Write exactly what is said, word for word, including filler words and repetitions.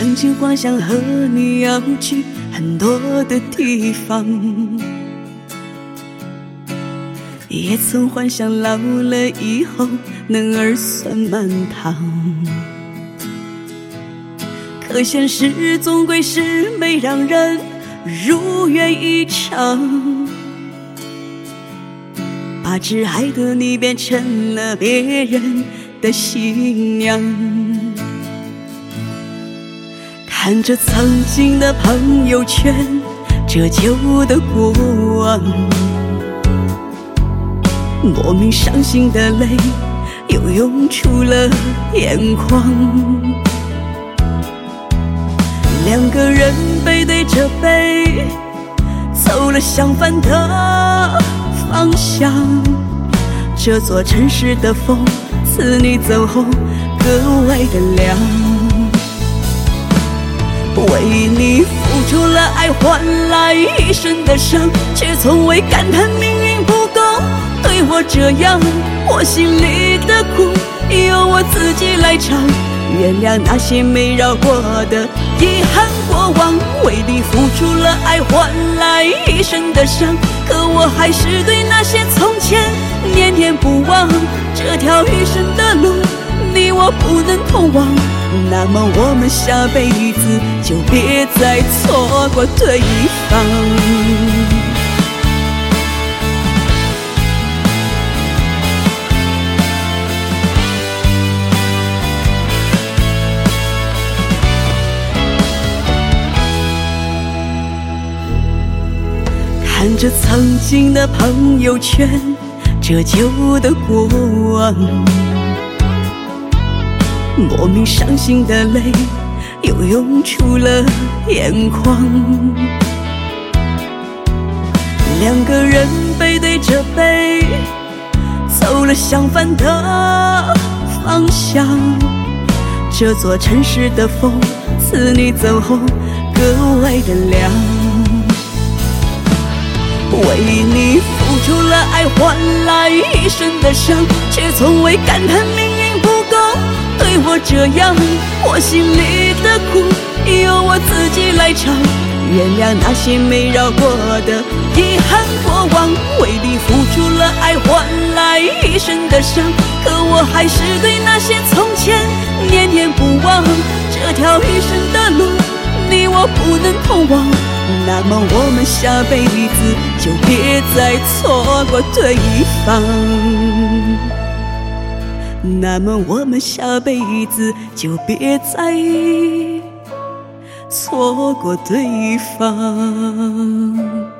曾经幻想和你要去很多的地方，也曾幻想老了以后能儿孙满堂。可现实总归是没让人如愿以偿，把挚爱的你变成了别人的新娘。看着曾经的朋友圈，这旧的过往，莫名伤心的泪又涌出了眼眶。两个人背对着背，走了相反的方向。这座城市的风，自你走后格外的凉。为你付出了爱，换来一生的伤，却从未感叹命运不公对我这样。我心里的苦由我自己来尝，原谅那些没饶过的遗憾过往。为你付出了爱，换来一生的伤，可我还是对那些从前念念不忘。这条余生的路，你我不能同往，那么我们下辈子就别再错过对方。看着曾经的朋友圈，这旧的过往，莫名伤心的泪又涌出了眼眶。两个人背对着背，走了相反的方向。这座城市的风，自你走后格外的凉。为你付出了爱，换来一生的伤，却从未感叹命运不公对我这样。我心里的苦由我自己来尝，原谅那些没饶过的遗憾过往。为你付出了爱，换来一生的伤，可我还是对那些从前念念不忘。这条余生的路，你我不能同往，那么我们下辈子就别再错过对方。那么我们下辈子就别再错过对方。